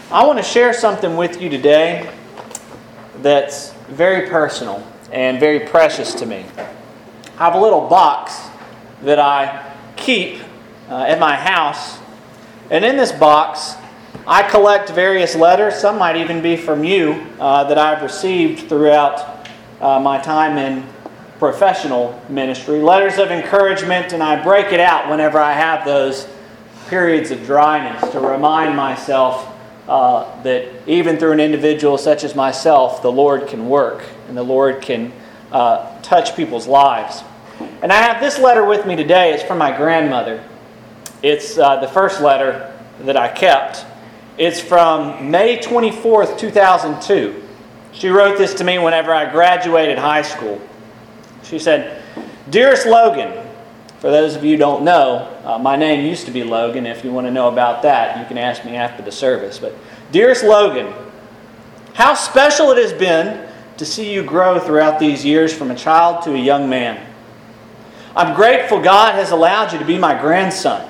I want to share something with you today that's very personal and very precious to me. I have a little box that I keep at my house, and in this box I collect various letters. Some might even be from you that I've received throughout my time in professional ministry. Letters of encouragement, and I break it out whenever I have those periods of dryness to remind myself that even through an individual such as myself, the Lord can work and the Lord can touch people's lives. And I have this letter with me today. It's from my grandmother. It's the first letter that I kept. It's from May 24th, 2002. She wrote this to me whenever I graduated high school. She said, "Dearest Logan," for those of you who don't know, my name used to be Logan. If you want to know about that, you can ask me after the service. But dearest Logan, how special it has been to see you grow throughout these years from a child to a young man. I'm grateful God has allowed you to be my grandson.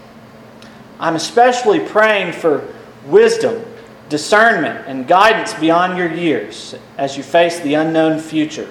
I'm especially praying for wisdom, discernment, and guidance beyond your years as you face the unknown future.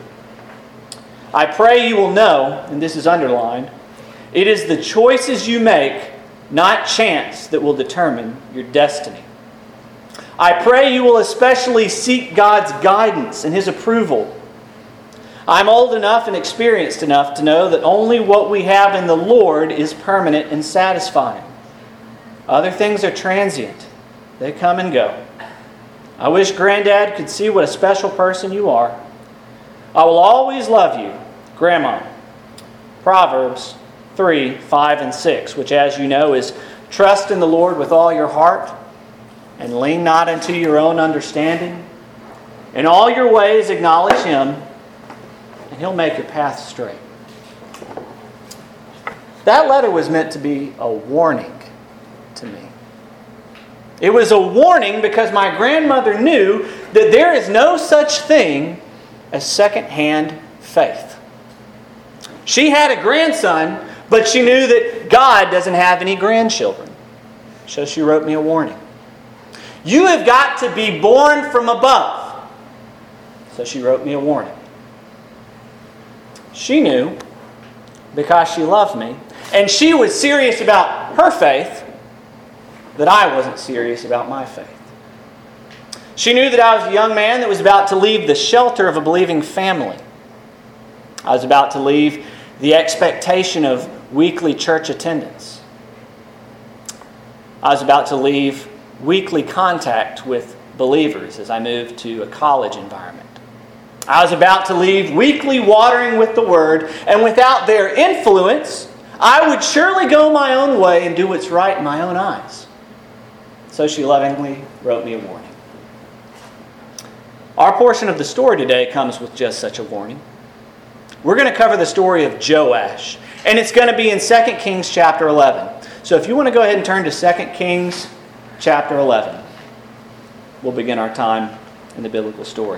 I pray you will know, and this is underlined, it is the choices you make, not chance, that will determine your destiny. I pray you will especially seek God's guidance and His approval. I'm old enough and experienced enough to know that only what we have in the Lord is permanent and satisfying. Other things are transient. They come and go. I wish Granddad could see what a special person you are. I will always love you, Grandma. Proverbs 3, 5, and 6, which, as you know, is trust in the Lord with all your heart and lean not unto your own understanding. In all your ways acknowledge Him, and He'll make your path straight. That letter was meant to be a warning to me. It was a warning because my grandmother knew that there is no such thing as second-hand faith. She had a grandson, but she knew that God doesn't have any grandchildren. So she wrote me a warning. You have got to be born from above. So she wrote me a warning. She knew, because she loved me, and she was serious about her faith, that I wasn't serious about my faith. She knew that I was a young man that was about to leave the shelter of a believing family. I was about to leave the expectation of weekly church attendance. I was about to leave weekly contact with believers as I moved to a college environment. I was about to leave weekly watering with the Word, and without their influence, I would surely go my own way and do what's right in my own eyes. So she lovingly wrote me a warning. Our portion of the story today comes with just such a warning. We're going to cover the story of Joash, and it's going to be in 2 Kings chapter 11. So if you want to go ahead and turn to 2 Kings chapter 11, we'll begin our time in the biblical story.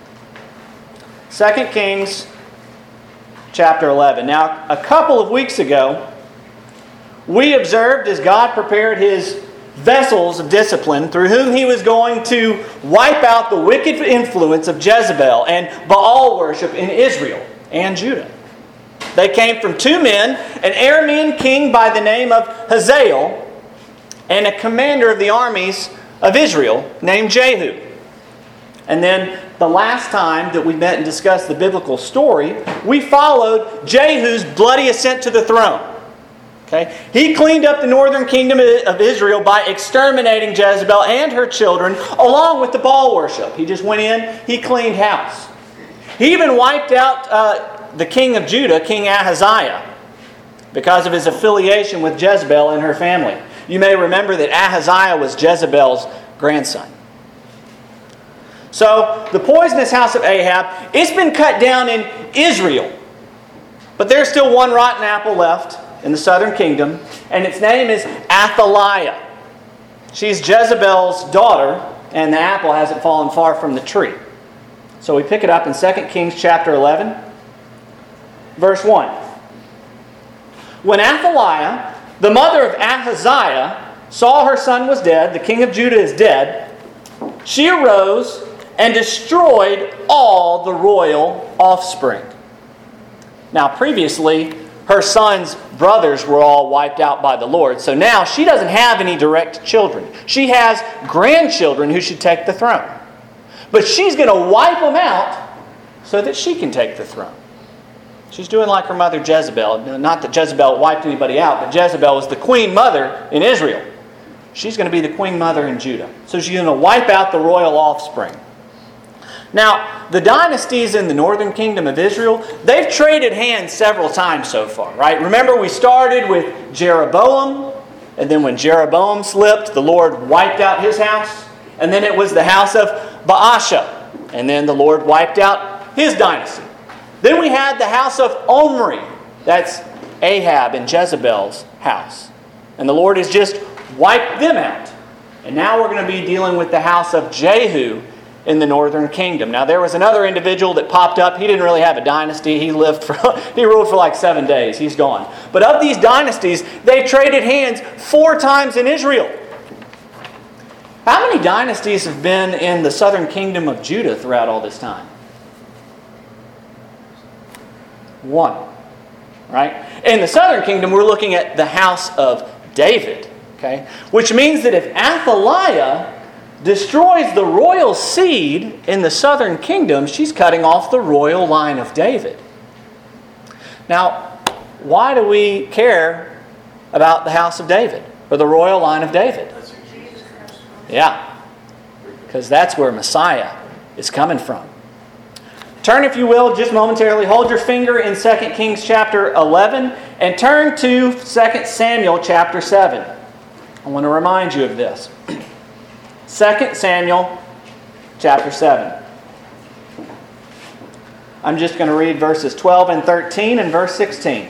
2 Kings chapter 11. Now, a couple of weeks ago, we observed as God prepared His vessels of discipline through whom He was going to wipe out the wicked influence of Jezebel and Baal worship in Israel and Judah. They came from two men, an Aramean king by the name of Hazael and a commander of the armies of Israel named Jehu. And then the last time that we met and discussed the biblical story, we followed Jehu's bloody ascent to the throne. Okay? He cleaned up the northern kingdom of Israel by exterminating Jezebel and her children along with the Baal worship. He just went in, he cleaned house. He even wiped out the king of Judah, King Ahaziah, because of his affiliation with Jezebel and her family. You may remember that Ahaziah was Jezebel's grandson. So, the poisonous house of Ahab, it's been cut down in Israel. But there's still one rotten apple left in the southern kingdom, and its name is Athaliah. She's Jezebel's daughter, and the apple hasn't fallen far from the tree. So we pick it up in 2 Kings chapter 11, verse 1. When Athaliah, the mother of Ahaziah, saw her son was dead, the king of Judah is dead, she arose and destroyed all the royal offspring. Now, previously, her son's brothers were all wiped out by the Lord. So now she doesn't have any direct children. She has grandchildren who should take the throne. But she's going to wipe them out so that she can take the throne. She's doing like her mother Jezebel. Not that Jezebel wiped anybody out, but Jezebel was the queen mother in Israel. She's going to be the queen mother in Judah. So she's going to wipe out the royal offspring. Now, the dynasties in the northern kingdom of Israel, they've traded hands several times so far, right? Remember, we started with Jeroboam, and then when Jeroboam slipped, the Lord wiped out his house. And then it was the house of Baasha, and then the Lord wiped out his dynasty. Then we had the house of Omri, that's Ahab and Jezebel's house. And the Lord has just wiped them out. And now we're going to be dealing with the house of Jehu in the northern kingdom. Now there was another individual that popped up. He didn't really have a dynasty. He ruled for like 7 days. He's gone. But of these dynasties, they've traded hands 4 times in Israel. How many dynasties have been in the southern kingdom of Judah throughout all this time? 1. Right? In the southern kingdom, we're looking at the house of David. Okay? Which means that if Athaliah destroys the royal seed in the southern kingdom, she's cutting off the royal line of David. Now, why do we care about the house of David or the royal line of David? Yeah, because that's where Messiah is coming from. Turn, if you will, just momentarily, hold your finger in 2 Kings chapter 11 and turn to 2 Samuel chapter 7. I want to remind you of this. 2 Samuel chapter 7. I'm just going to read verses 12 and 13 and verse 16.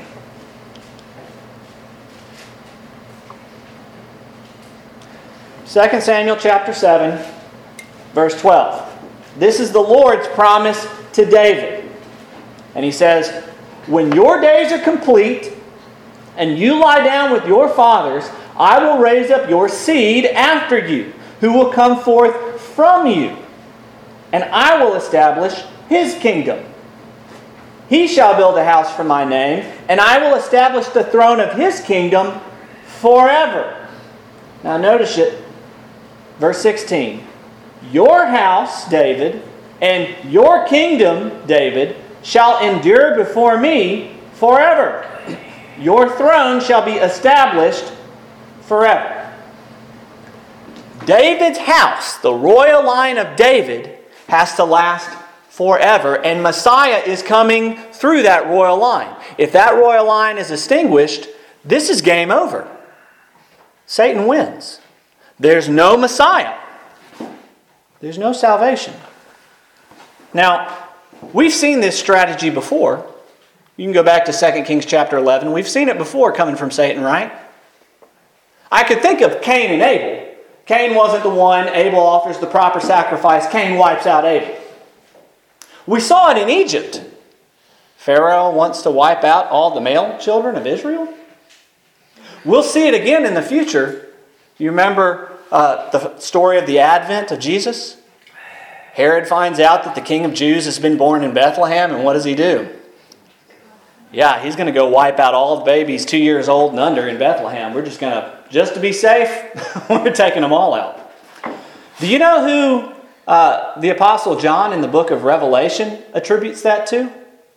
Second Samuel chapter 7, verse 12. This is the Lord's promise to David. And he says, "When your days are complete and you lie down with your fathers, I will raise up your seed after you, who will come forth from you, and I will establish his kingdom. He shall build a house for my name, and I will establish the throne of his kingdom forever." Now notice it. Verse 16. "Your house, David, and your kingdom, David, shall endure before me forever. Your throne shall be established forever." David's house, the royal line of David, has to last forever, and Messiah is coming through that royal line. If that royal line is extinguished, this is game over. Satan wins. There's no Messiah. There's no salvation. Now, we've seen this strategy before. You can go back to 2 Kings chapter 11. We've seen it before coming from Satan, right? I could think of Cain and Abel. Cain wasn't the one. Abel offers the proper sacrifice. Cain wipes out Abel. We saw it in Egypt. Pharaoh wants to wipe out all the male children of Israel. We'll see it again in the future. You remember the story of the advent of Jesus? Herod finds out that the King of Jews has been born in Bethlehem, and what does he do? Yeah, he's going to go wipe out all the babies 2 years old and under in Bethlehem. We're just going to, just to be safe, we're taking them all out. Do you know who the Apostle John in the book of Revelation attributes that to?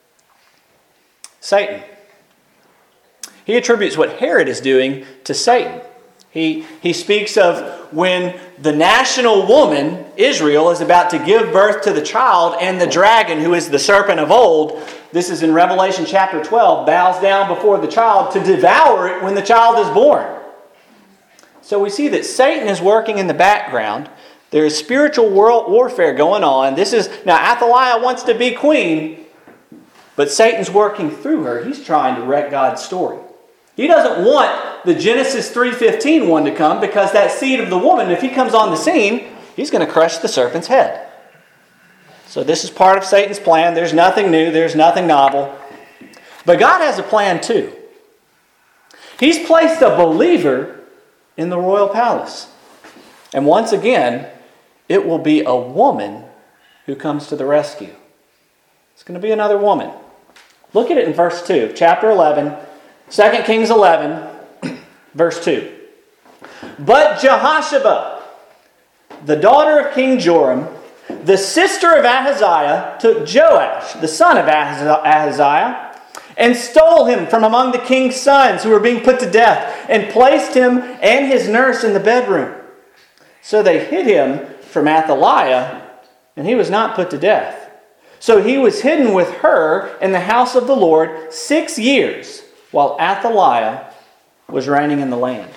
Satan. He attributes what Herod is doing to Satan. He speaks of when the national woman, Israel, is about to give birth to the child, and the dragon, who is the serpent of old, this is in Revelation chapter 12, bows down before the child to devour it when the child is born. So we see that Satan is working in the background. There is spiritual warfare going on. Now Athaliah wants to be queen, but Satan's working through her. He's trying to wreck God's story. He doesn't want the Genesis 3:15 one to come, because that seed of the woman, if he comes on the scene, he's going to crush the serpent's head. So this is part of Satan's plan. There's nothing new. There's nothing novel. But God has a plan too. He's placed a believer in the royal palace. And once again, it will be a woman who comes to the rescue. It's going to be another woman. Look at it in verse 2, chapter 11, 2 Kings 11, verse 2. But Jehosheba, the daughter of King Joram, the sister of Ahaziah, took Joash, the son of Ahaziah, and stole him from among the king's sons who were being put to death, and placed him and his nurse in the bedroom. So they hid him from Athaliah, and he was not put to death. So he was hidden with her in the house of the Lord 6 years, while Athaliah was reigning in the land.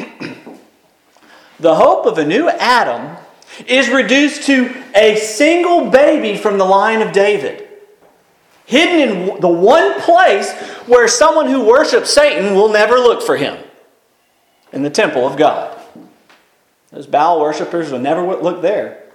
The hope of a new Adam is reduced to a single baby from the line of David, hidden in the one place where someone who worships Satan will never look for him, in the temple of God. Those Baal worshippers will never look there.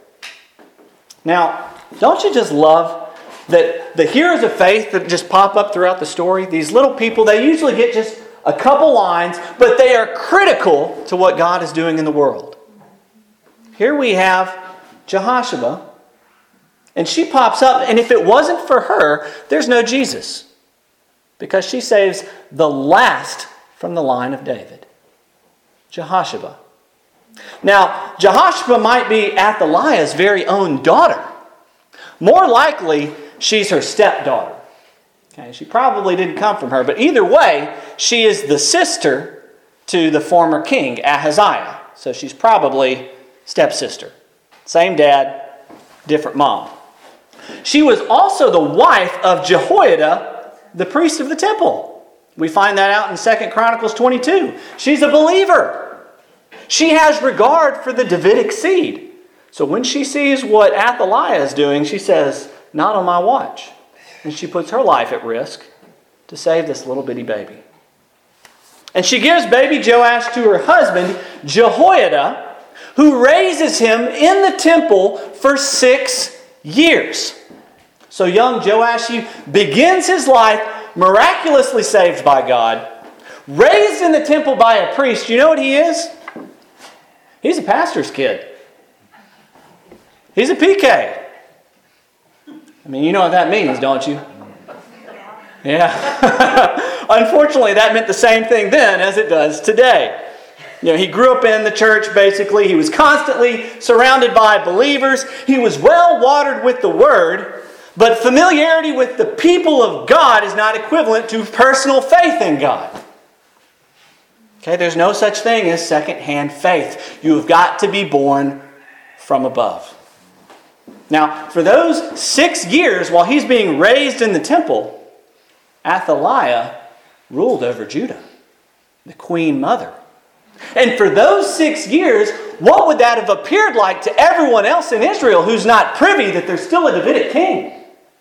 Now, don't you just love that the heroes of faith that just pop up throughout the story, these little people, they usually get just a couple lines, but they are critical to what God is doing in the world. Here we have Jehosheba, and she pops up, and if it wasn't for her, there's no Jesus, because she saves the last from the line of David. Jehosheba. Now, Jehosheba might be Athaliah's very own daughter. More likely, she's her stepdaughter. Okay, she probably didn't come from her, but either way, she is the sister to the former king, Ahaziah. So she's probably stepsister. Same dad, different mom. She was also the wife of Jehoiada, the priest of the temple. We find that out in 2 Chronicles 22. She's a believer. She has regard for the Davidic seed. So when she sees what Athaliah is doing, she says, "Not on my watch." And she puts her life at risk to save this little bitty baby. And she gives baby Joash to her husband, Jehoiada, who raises him in the temple for 6 years. So young Joash, he begins his life miraculously saved by God, raised in the temple by a priest. You know what he is? He's a pastor's kid. He's a PK. I mean, you know what that means, don't you? Yeah. Unfortunately, that meant the same thing then as it does today. You know, he grew up in the church, basically. He was constantly surrounded by believers. He was well watered with the Word, but familiarity with the people of God is not equivalent to personal faith in God. Okay, there's no such thing as second-hand faith. You've got to be born from above. Now, for those 6 years while he's being raised in the temple, Athaliah ruled over Judah, the queen mother. And for those 6 years, what would that have appeared like to everyone else in Israel who's not privy that there's still a Davidic king?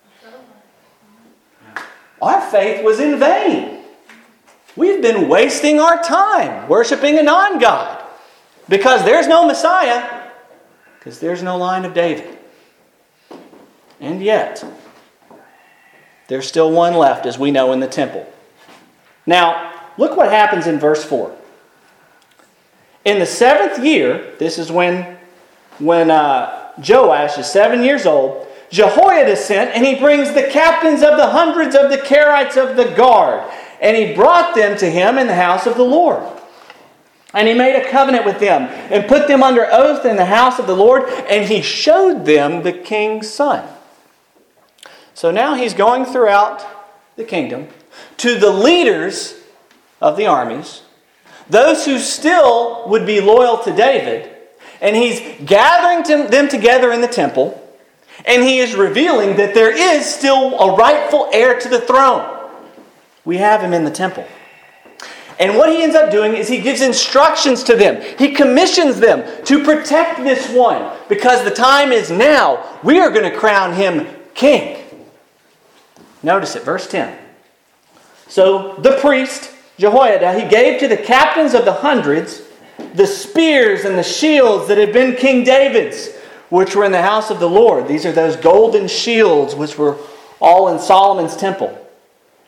Our faith was in vain. We've been wasting our time worshiping a non-God because there's no Messiah, because there's no line of David. And yet, there's still one left, as we know, in the temple. Now, look what happens in verse 4. In the 7th year, this is when Joash is 7 years old, Jehoiada is sent, and he brings the captains of the hundreds of the Kerites of the guard, and he brought them to him in the house of the Lord. And he made a covenant with them, and put them under oath in the house of the Lord, and he showed them the king's son. So now he's going throughout the kingdom to the leaders of the armies, those who still would be loyal to David, and he's gathering them together in the temple, and he is revealing that there is still a rightful heir to the throne. We have him in the temple. And what he ends up doing is he gives instructions to them. He commissions them to protect this one, because the time is now. We are going to crown him king. Notice it, verse 10. So the priest, Jehoiada, he gave to the captains of the hundreds the spears and the shields that had been King David's, which were in the house of the Lord. These are those golden shields which were all in Solomon's temple.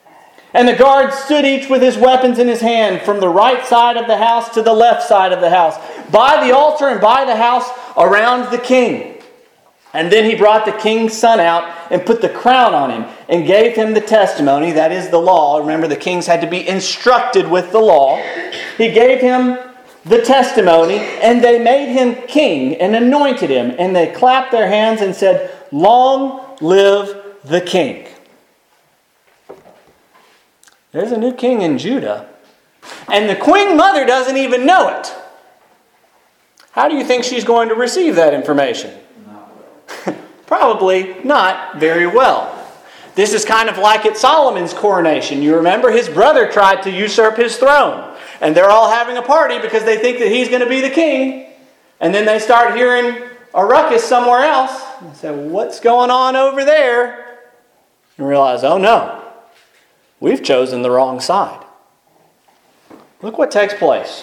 And the guards stood each with his weapons in his hand, from the right side of the house to the left side of the house, by the altar and by the house around the king. And then he brought the king's son out and put the crown on him and gave him the testimony, that is the law. Remember, the kings had to be instructed with the law. He gave him the testimony, and they made him king and anointed him. And they clapped their hands and said, "Long live the king." There's a new king in Judah, and the queen mother doesn't even know it. How do you think she's going to receive that information? Probably not very well. This is kind of like at Solomon's coronation. You remember his brother tried to usurp his throne. And they're all having a party because they think that he's going to be the king. And then they start hearing a ruckus somewhere else. And say, "What's going on over there?" And realize, oh no, we've chosen the wrong side. Look what takes place.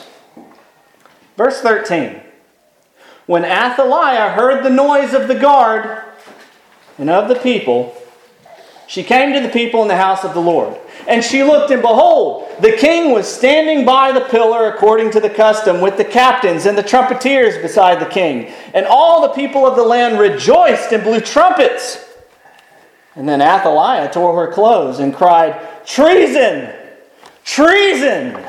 Verse 13. When Athaliah heard the noise of the guard and of the people, she came to the people in the house of the Lord. And she looked, and behold, the king was standing by the pillar according to the custom, with the captains and the trumpeters beside the king. And all the people of the land rejoiced and blew trumpets. And then Athaliah tore her clothes and cried, "Treason! Treason!"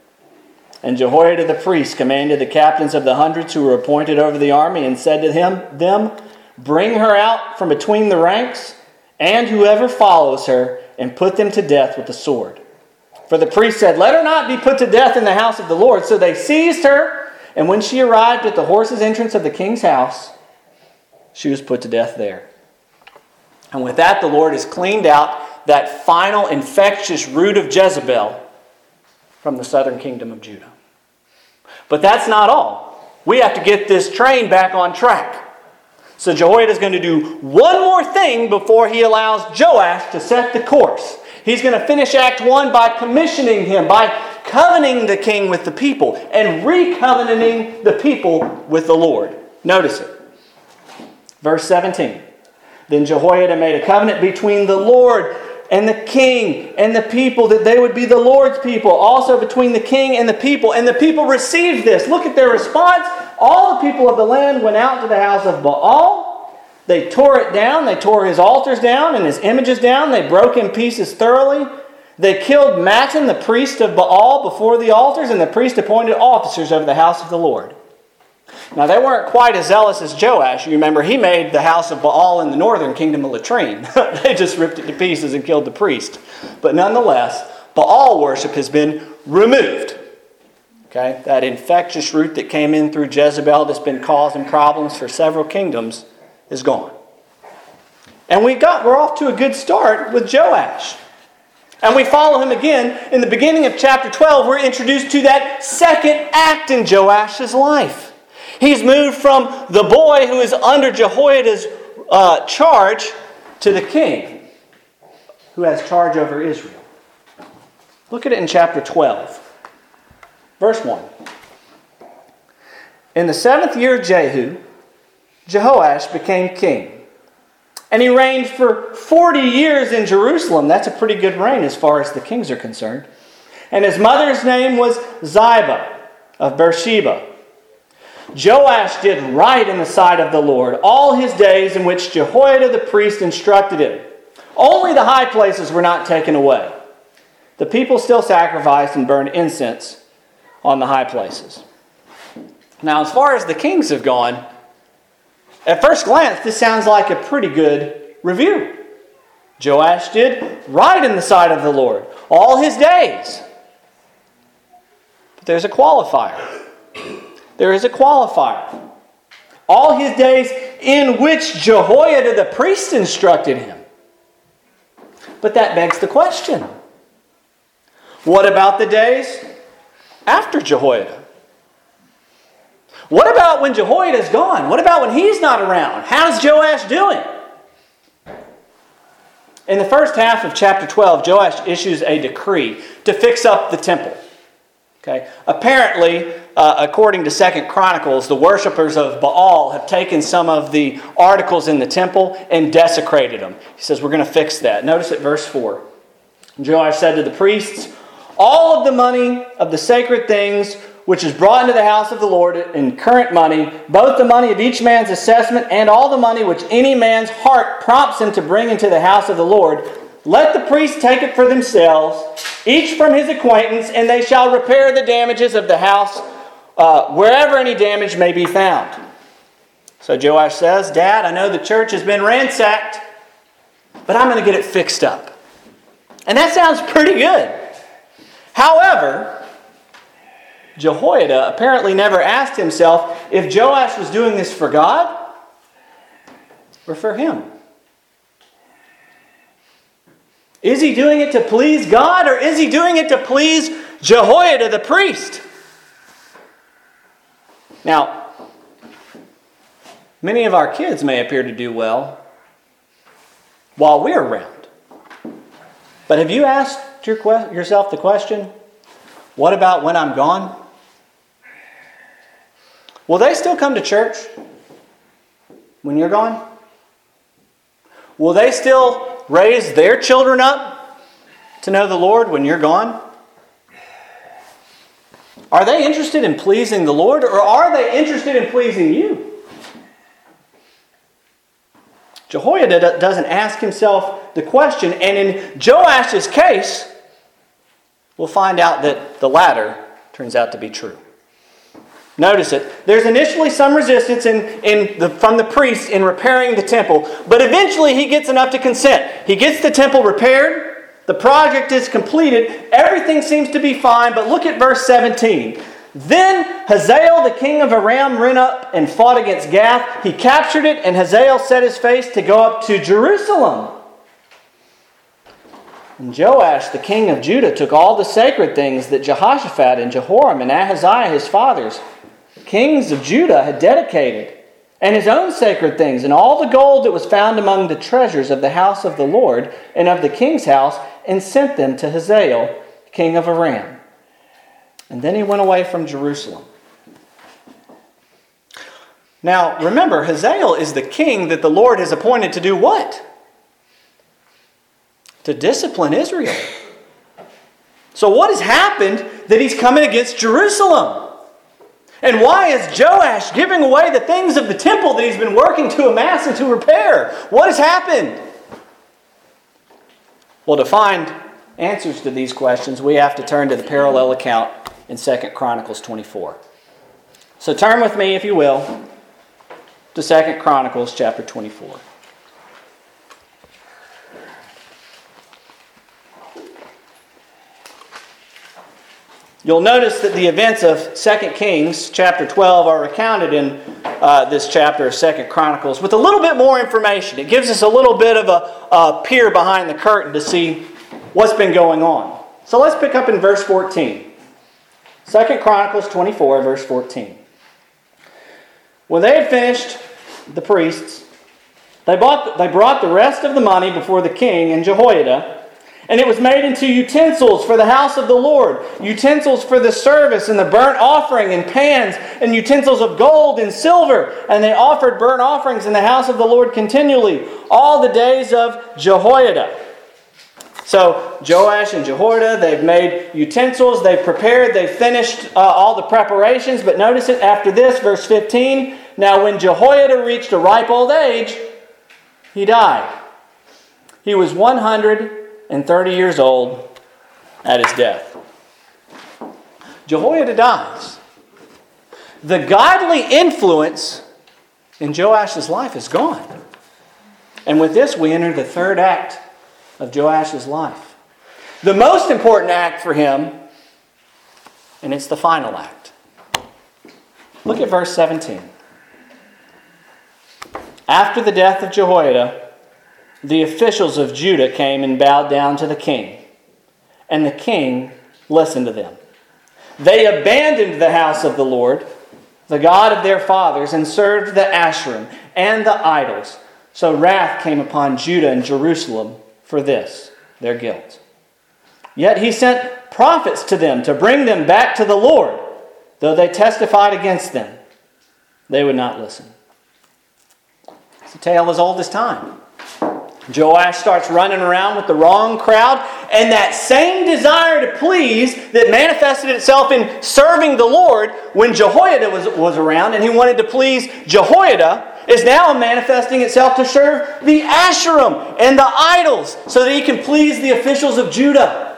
And Jehoiada the priest commanded the captains of the hundreds who were appointed over the army, and said to them, "Bring her out from between the ranks, and whoever follows her, and put them to death with the sword." For the priest said, "Let her not be put to death in the house of the Lord." So they seized her, and when she arrived at the horses' entrance of the king's house, she was put to death there. And with that, the Lord has cleaned out that final infectious root of Jezebel from the southern kingdom of Judah. But that's not all. We have to get this train back on track. So Jehoiada is going to do one more thing before he allows Joash to set the course. He's going to finish Act 1 by commissioning him, by covenanting the king with the people, and re-covenanting the people with the Lord. Notice it. Verse 17. Then Jehoiada made a covenant between the Lord and the king and the people, that they would be the Lord's people, also between the king and the people. And the people received this. Look at their response. All the people of the land went out to the house of Baal. They tore it down. They tore his altars down and his images down. They broke in pieces thoroughly. They killed Mattan, the priest of Baal, before the altars, and the priest appointed officers over the house of the Lord. Now, they weren't quite as zealous as Joash. You remember, he made the house of Baal in the northern kingdom a latrine. They just ripped it to pieces and killed the priest. But nonetheless, Baal worship has been removed. Okay? That infectious root that came in through Jezebel that's been causing problems for several kingdoms is gone. And we're off to a good start with Joash. And we follow him again. In the beginning of chapter 12, we're introduced to that second act in Joash's life. He's moved from the boy who is under Jehoiada's charge to the king who has charge over Israel. Look at it in chapter 12, verse 1. In the 7th year of Jehu, Jehoash became king. And he reigned for 40 years in Jerusalem. That's a pretty good reign as far as the kings are concerned. And his mother's name was Ziba of Beersheba. Joash did right in the sight of the Lord all his days in which Jehoiada the priest instructed him. Only the high places were not taken away. The people still sacrificed and burned incense on the high places. Now, as far as the kings have gone, at first glance, this sounds like a pretty good review. Joash did right in the sight of the Lord all his days. But there's a qualifier. There is a qualifier. All his days in which Jehoiada the priest instructed him. But that begs the question. What about the days after Jehoiada? What about when Jehoiada's gone? What about when he's not around? How's Joash doing? In the first half of chapter 12, Joash issues a decree to fix up the temple. Okay. Apparently, according to 2 Chronicles, the worshipers of Baal have taken some of the articles in the temple and desecrated them. He says, we're going to fix that. Notice at verse 4. Joash said to the priests, "All of the money of the sacred things which is brought into the house of the Lord in current money, both the money of each man's assessment and all the money which any man's heart prompts him to bring into the house of the Lord, let the priests take it for themselves, each from his acquaintance, and they shall repair the damages of the house wherever any damage may be found." So Joash says, "Dad, I know the church has been ransacked, but I'm going to get it fixed up." And that sounds pretty good. However, Jehoiada apparently never asked himself if Joash was doing this for God or for him. Is he doing it to please God, or is he doing it to please Jehoiada the priest? Now, many of our kids may appear to do well while we're around. But have you asked yourself the question, what about when I'm gone? Will they still come to church when you're gone? Will they still raise their children up to know the Lord when you're gone? Are they interested in pleasing the Lord, or are they interested in pleasing you? Jehoiada doesn't ask himself the question, and in Joash's case, we'll find out that the latter turns out to be true. Notice it. There's initially some resistance from the priests in repairing the temple, but eventually he gets enough to consent. He gets the temple repaired. The project is completed. Everything seems to be fine, but look at verse 17. Then Hazael, the king of Aram, ran up and fought against Gath. He captured it, and Hazael set his face to go up to Jerusalem. And Joash, the king of Judah, took all the sacred things that Jehoshaphat and Jehoram and Ahaziah, his fathers, kings of Judah, had dedicated, and his own sacred things, and all the gold that was found among the treasures of the house of the Lord and of the king's house, and sent them to Hazael, king of Aram. And then he went away from Jerusalem. Now, remember, Hazael is the king that the Lord has appointed to do what? To discipline Israel. So what has happened that he's coming against Jerusalem? And why is Joash giving away the things of the temple that he's been working to amass and to repair? What has happened? Well, to find answers to these questions, we have to turn to the parallel account in 2 Chronicles 24. So turn with me, if you will, to 2 Chronicles chapter 24. You'll notice that the events of 2 Kings chapter 12 are recounted in this chapter of 2 Chronicles with a little bit more information. It gives us a little bit of a peer behind the curtain to see what's been going on. So let's pick up in verse 14. 2 Chronicles 24, verse 14. When they had finished, the priests, they brought the rest of the money before the king and Jehoiada, and it was made into utensils for the house of the Lord, utensils for the service and the burnt offering, and pans, and utensils of gold and silver. And they offered burnt offerings in the house of the Lord continually, all the days of Jehoiada. So Joash and Jehoiada, they've made utensils, they've prepared, they've finished all the preparations. But notice it after this, verse 15. Now when Jehoiada reached a ripe old age, he died. He was 130 years old at his death. Jehoiada dies. The godly influence in Joash's life is gone. And with this, we enter the third act of Joash's life. The most important act for him, and it's the final act. Look at verse 17. After the death of Jehoiada, the officials of Judah came and bowed down to the king, and the king listened to them. They abandoned the house of the Lord, the God of their fathers, and served the Asherim and the idols. So wrath came upon Judah and Jerusalem for this, their guilt. Yet he sent prophets to them to bring them back to the Lord, though they testified against them. They would not listen. It's a tale as old as time. Joash starts running around with the wrong crowd, And that same desire to please that manifested itself in serving the Lord when Jehoiada was around and he wanted to please Jehoiada is now manifesting itself to serve the Asherim and the idols so that he can please the officials of Judah.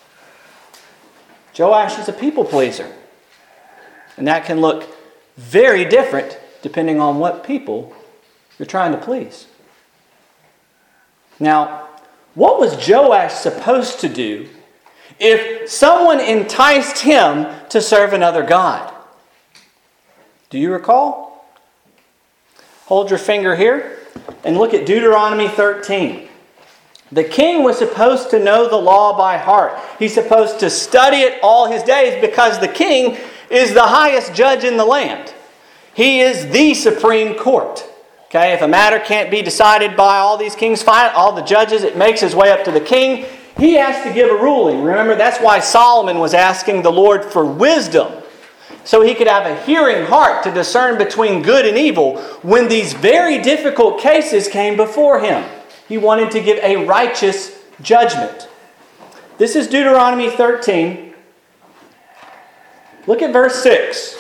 Joash is a people pleaser. And that can look very different depending on what people you're trying to please. Now, what was Joash supposed to do if someone enticed him to serve another god? Do you recall? Hold your finger here and look at Deuteronomy 13. The king was supposed to know the law by heart. He's supposed to study it all his days because the king is the highest judge in the land. He is the supreme court. Okay, if a matter can't be decided by all these kings, all the judges, it makes his way up to the king. He has to give a ruling. Remember, that's why Solomon was asking the Lord for wisdom, so he could have a hearing heart to discern between good and evil when these very difficult cases came before him. He wanted to give a righteous judgment. This is Deuteronomy 13. Look at verse 6.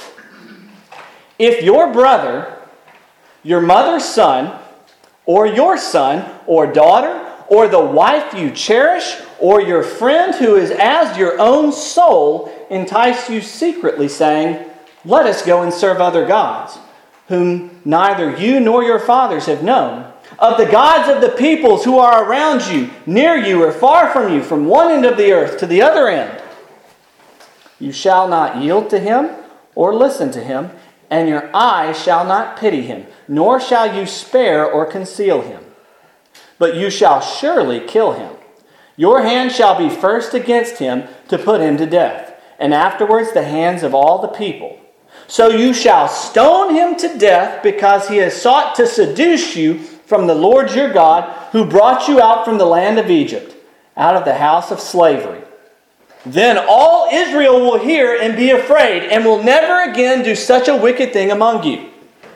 If your brother, your mother's son, or your son or daughter, or the wife you cherish, or your friend who is as your own soul entice you secretly, saying, let us go and serve other gods, whom neither you nor your fathers have known, of the gods of the peoples who are around you, near you or far from you, from one end of the earth to the other end, you shall not yield to him or listen to him, and your eye shall not pity him, nor shall you spare or conceal him. But you shall surely kill him. Your hand shall be first against him to put him to death, and afterwards the hands of all the people. So you shall stone him to death because he has sought to seduce you from the Lord your God, who brought you out from the land of Egypt, out of the house of slavery. Then all Israel will hear and be afraid, and will never again do such a wicked thing among you.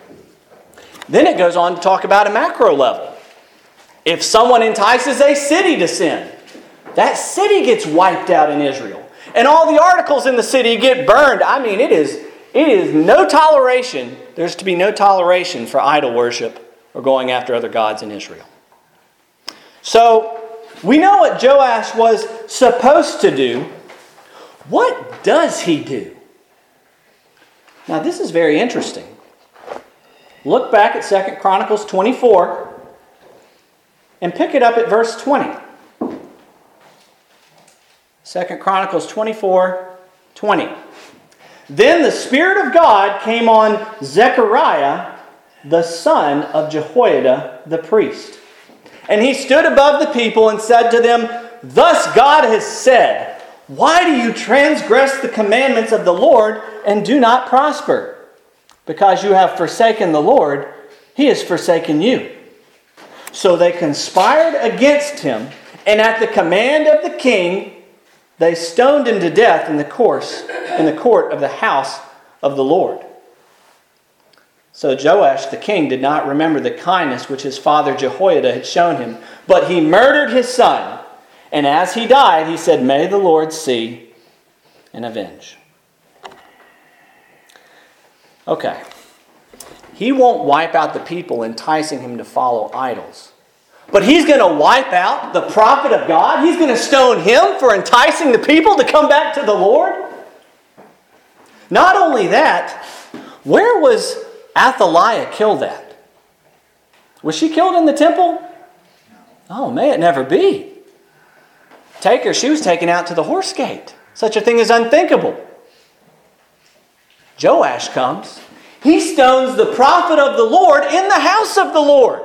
Then it goes on to talk about a macro level. If someone entices a city to sin, that city gets wiped out in Israel. And all the articles in the city get burned. I mean, it is no toleration. There's to be no toleration for idol worship or going after other gods in Israel. So, we know what Joash was supposed to do. What does he do? Now, this is very interesting. Look back at 2 Chronicles 24 and pick it up at verse 20. 2 Chronicles 24:20. Then the Spirit of God came on Zechariah, the son of Jehoiada the priest. And he stood above the people and said to them, thus God has said, why do you transgress the commandments of the Lord and do not prosper? Because you have forsaken the Lord, he has forsaken you. So they conspired against him, and at the command of the king, they stoned him to death in the court of the house of the Lord. So Joash the king did not remember the kindness which his father Jehoiada had shown him, but he murdered his son. And as he died, he said, may the Lord see and avenge. Okay. He won't wipe out the people enticing him to follow idols. But he's going to wipe out the prophet of God? He's going to stone him for enticing the people to come back to the Lord? Not only that, where was Athaliah killed at? Was she killed in the temple? Oh, may it never be. She was taken out to the horse gate. Such a thing is unthinkable. Joash comes. He stones the prophet of the Lord in the house of the Lord.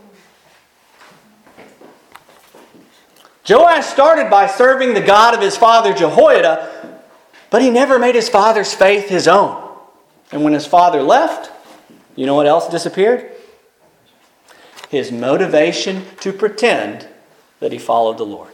Joash started by serving the God of his father Jehoiada, but he never made his father's faith his own. And when his father left, you know what else disappeared? His motivation to pretend that he followed the Lord.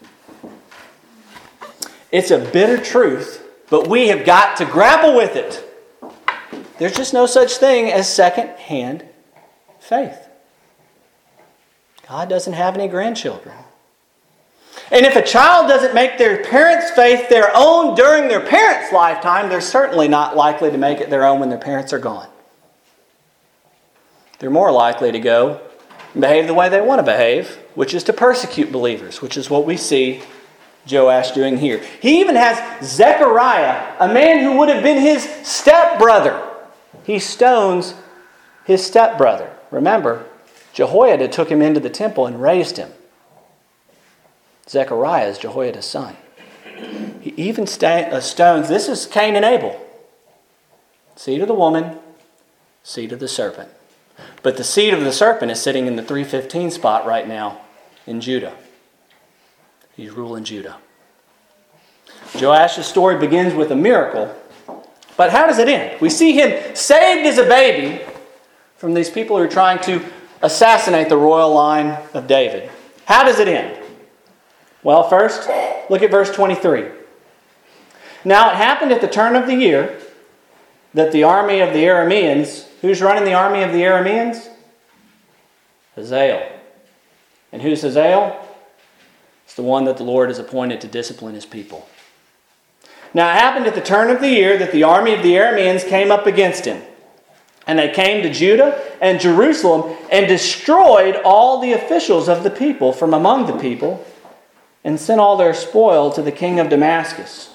It's a bitter truth, but we have got to grapple with it. There's just no such thing as second-hand faith. God doesn't have any grandchildren. And if a child doesn't make their parents' faith their own during their parents' lifetime, they're certainly not likely to make it their own when their parents are gone. They're more likely to go and behave the way they want to behave, which is to persecute believers, which is what we see Joash doing here. He even has Zechariah, a man who would have been his stepbrother. He stones his stepbrother. Remember, Jehoiada took him into the temple and raised him. Zechariah is Jehoiada's son. He even stones, this is Cain and Abel. Seed of the woman, seed of the serpent. But the seed of the serpent is sitting in the 315 spot right now in Judah. He's ruling Judah. Joash's story begins with a miracle. But how does it end? We see him saved as a baby from these people who are trying to assassinate the royal line of David. How does it end? Well, first, look at verse 23. Now it happened at the turn of the year that the army of the Arameans, who's running the army of the Arameans? Hazael. And who's Hazael? It's the one that the Lord has appointed to discipline his people. Now it happened at the turn of the year that the army of the Arameans came up against him. And they came to Judah and Jerusalem and destroyed all the officials of the people from among the people and sent all their spoil to the king of Damascus.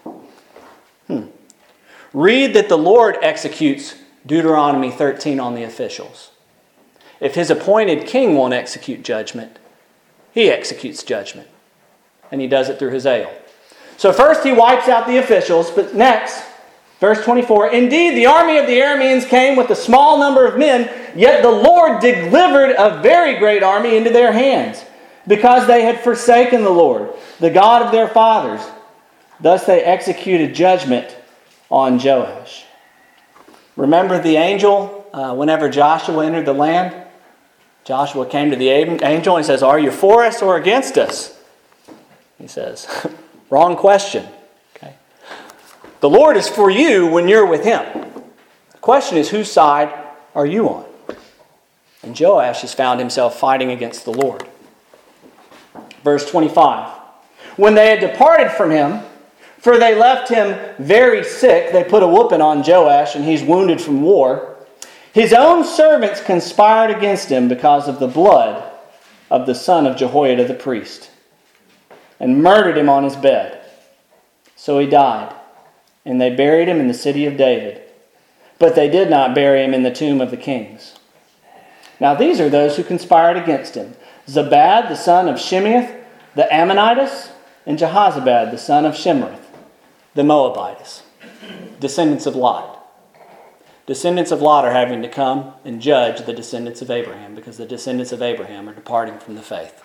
Read that the Lord executes Deuteronomy 13 on the officials. If his appointed king won't execute judgment, he executes judgment. And he does it through Hazael. So first he wipes out the officials, but next, verse 24, indeed the army of the Arameans came with a small number of men, yet the Lord delivered a very great army into their hands, because they had forsaken the Lord, the God of their fathers. Thus they executed judgment on Joash. Remember the angel, whenever Joshua entered the land? Joshua came to the angel and he says, are you for us or against us? He says, wrong question. Okay. The Lord is for you when you're with him. The question is, whose side are you on? And Joash has found himself fighting against the Lord. Verse 25. When they had departed from him, for they left him very sick, they put a whooping on Joash, and he's wounded from war. His own servants conspired against him because of the blood of the son of Jehoiada the priest, and murdered him on his bed. So he died, and they buried him in the city of David. But they did not bury him in the tomb of the kings. Now these are those who conspired against him: Zabad, the son of Shimeath, the Ammonitess, and Jehozabad, the son of Shimrith, the Moabites, descendants of Lot. Descendants of Lot are having to come and judge the descendants of Abraham, because the descendants of Abraham are departing from the faith.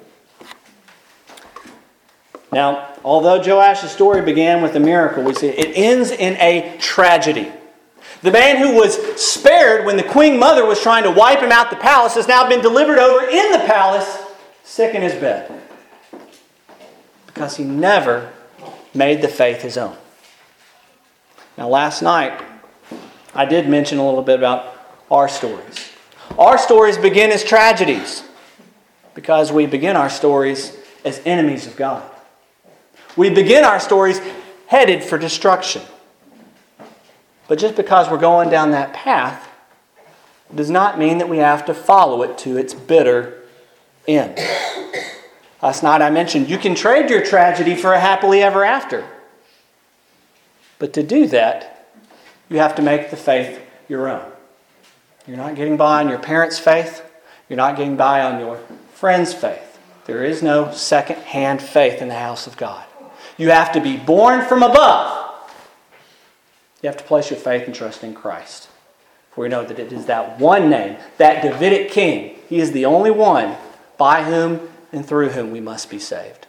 Now, although Joash's story began with a miracle, we see it ends in a tragedy. The man who was spared when the queen mother was trying to wipe him out the palace has now been delivered over in the palace, sick in his bed, because he never made the faith his own. Now, last night, I did mention a little bit about our stories. Our stories begin as tragedies because we begin our stories as enemies of God. We begin our stories headed for destruction. But just because we're going down that path does not mean that we have to follow it to its bitter end. Last night I mentioned you can trade your tragedy for a happily ever after. But to do that, you have to make the faith your own. You're not getting by on your parents' faith. You're not getting by on your friends' faith. There is no second-hand faith in the house of God. You have to be born from above. You have to place your faith and trust in Christ. For we know that it is that one name, that Davidic king. He is the only one by whom and through whom we must be saved.